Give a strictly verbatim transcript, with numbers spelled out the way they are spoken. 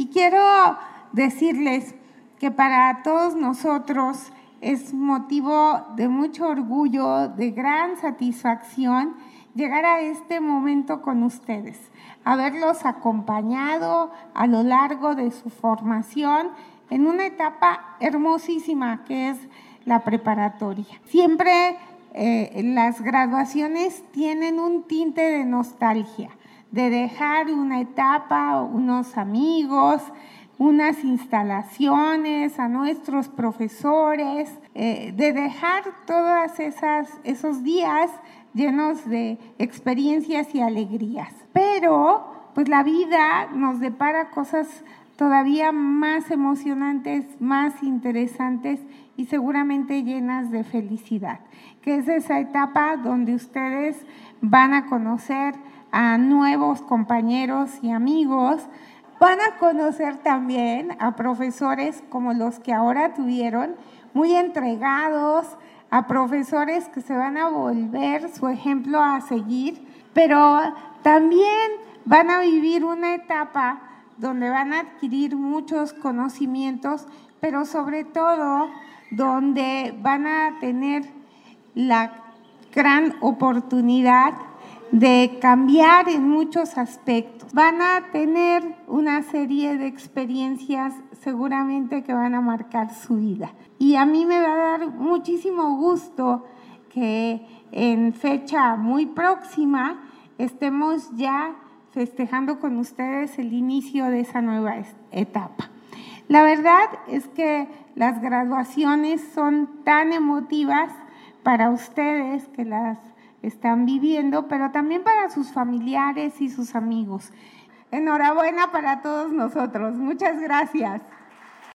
quiero decirles que para todos nosotros es motivo de mucho orgullo, de gran satisfacción llegar a este momento con ustedes, haberlos acompañado a lo largo de su formación en una etapa hermosísima que es la preparatoria. Siempre eh, las graduaciones tienen un tinte de nostalgia, de dejar una etapa, unos amigos, unas instalaciones, a nuestros profesores, eh, de dejar todas esas esos días llenos de experiencias y alegrías. Pero pues la vida nos depara cosas todavía más emocionantes, más interesantes y seguramente llenas de felicidad, que es esa etapa donde ustedes van a conocer a nuevos compañeros y amigos, van a conocer también a profesores como los que ahora tuvieron, muy entregados, a profesores que se van a volver su ejemplo a seguir, pero también van a vivir una etapa donde van a adquirir muchos conocimientos, pero sobre todo donde van a tener la gran oportunidad de cambiar en muchos aspectos. Van a tener una serie de experiencias seguramente que van a marcar su vida. Y a mí me va a dar muchísimo gusto que en fecha muy próxima estemos ya festejando con ustedes el inicio de esa nueva etapa. La verdad es que las graduaciones son tan emotivas para ustedes que las están viviendo, pero también para sus familiares y sus amigos. Enhorabuena para todos nosotros. Muchas gracias.